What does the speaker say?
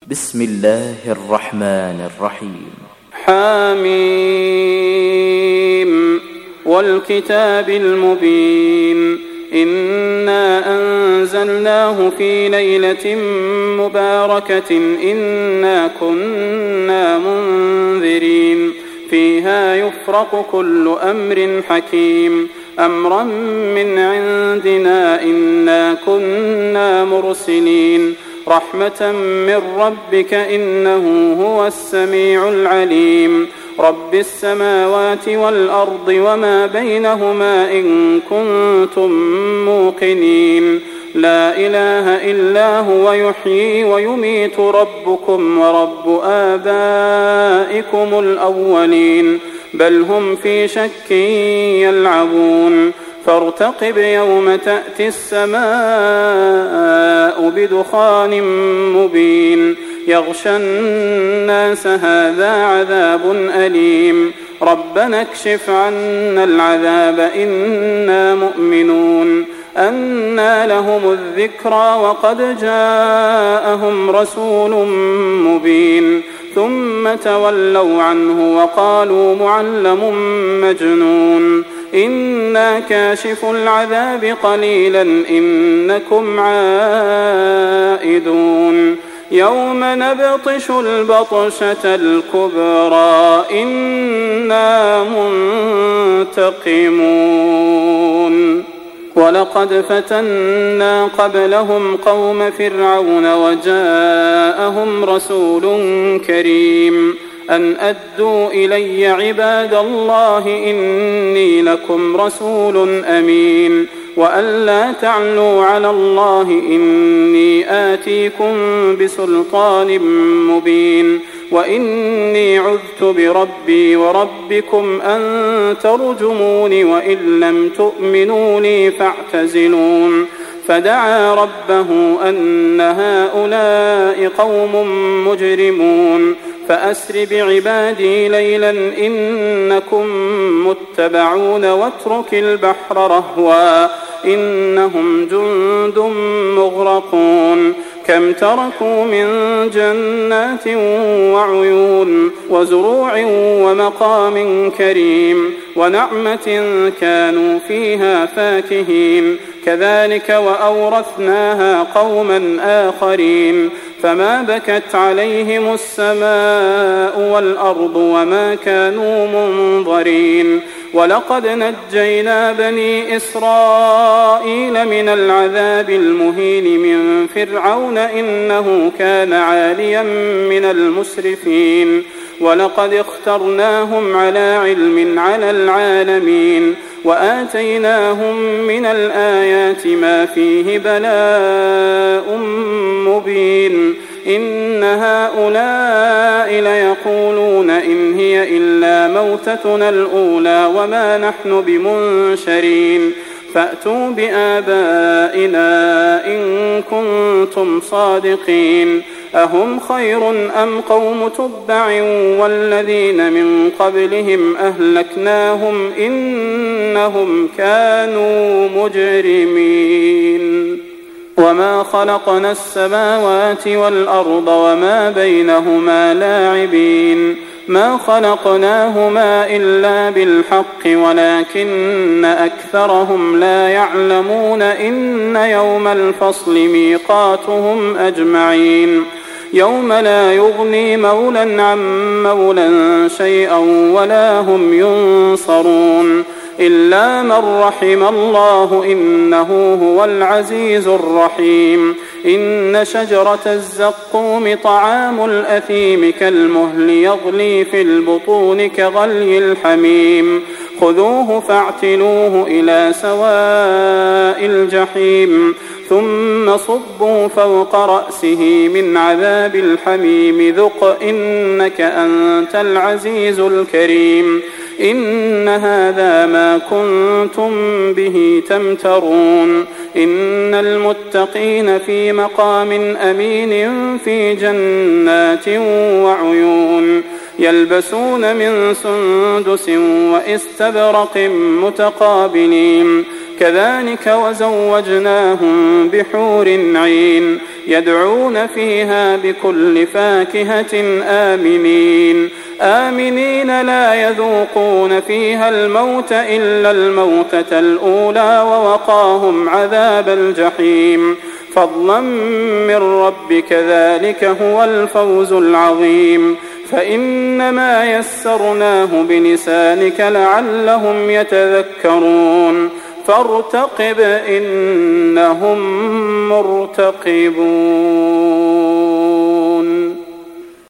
بسم الله الرحمن الرحيم. حميم والكتاب المبين إنا أنزلناه في ليلة مباركة إنا كنا منذرين فيها يفرق كل أمر حكيم أمرا من عندنا إنا كنا مرسلين رحمة من ربك إنه هو السميع العليم رب السماوات والأرض وما بينهما إن كنتم موقنين لا إله إلا هو يحيي ويميت ربكم ورب آبائكم الأولين بل هم في شك يلعبون فارتقب يوم تأتي السماء بدخان مبين يغشى الناس هذا عذاب أليم ربنا اكشف عنا العذاب إنا مؤمنون أنى لهم الذكرى وقد جاءهم رسول مبين ثم تولوا عنه وقالوا معلم مجنون إنا كاشف العذاب قليلا إنكم عائدون يوم نبطش البطشة الكبرى إنا منتقمون ولقد فتنا قبلهم قوم فرعون وجاءهم رسول كريم أن أدوا إلي عباد الله إني لكم رسول أمين وأن لا تعلوا على الله إني آتيكم بسلطان مبين وإني عذت بربي وربكم أن ترجمون وإن لم تؤمنوا لي فاعتزلون فدعا ربه أن هؤلاء قوم مجرمون فأسر بعبادي ليلا إنكم متبعون واترك البحر رهوا إنهم جند مغرقون كم تركوا من جنات وعيون وزروع ومقام كريم ونعمة كانوا فيها فاكهين كذلك وأورثناها قوما آخرين فما بكت عليهم السماء والأرض وما كانوا منظرين ولقد نجينا بني إسرائيل من العذاب المهين من فرعون إنه كان عاليا من المسرفين ولقد اخترناهم على علم على العالمين وآتيناهم من الآيات ما فيه بلاء مبين إن هؤلاء ليقولون إن هي إلا موتتنا الأولى وما نحن بمنشرين فأتوا بآبائنا إن كنتم صادقين أهم خير أم قوم تبع والذين من قبلهم أهلكناهم إنهم كانوا مجرمين وما خلقنا السماوات والأرض وما بينهما لاعبين ما خلقناهما إلا بالحق ولكن أكثرهم لا يعلمون إن يوم الفصل ميقاتهم أجمعين يوم لا يغني مولى عن مولى شيئا ولا هم ينصرون إلا من رحم الله إنه هو العزيز الرحيم إن شجرة الزقوم طعام الأثيم كالمهل يغلي في البطون كغلي الحميم خذوه فاعتلوه إلى سواء الجحيم ثم صبوا فوق رأسه من عذاب الحميم ذق إنك أنت العزيز الكريم إن هذا ما كنتم به تمترون إن المتقين في مقام أمين في جنات وعيون يلبسون من سندس واستبرق متقابلين كذلك وزوجناهم بحور عين يدعون فيها بكل فاكهة آمنين لا يذوقون فيها الموت إلا الموتة الأولى ووقاهم عذاب الجحيم فضلا من ربك ذلك هو الفوز العظيم فإنما يسرناه بلسانك لعلهم يتذكرون فارتقب إنهم مرتقبون.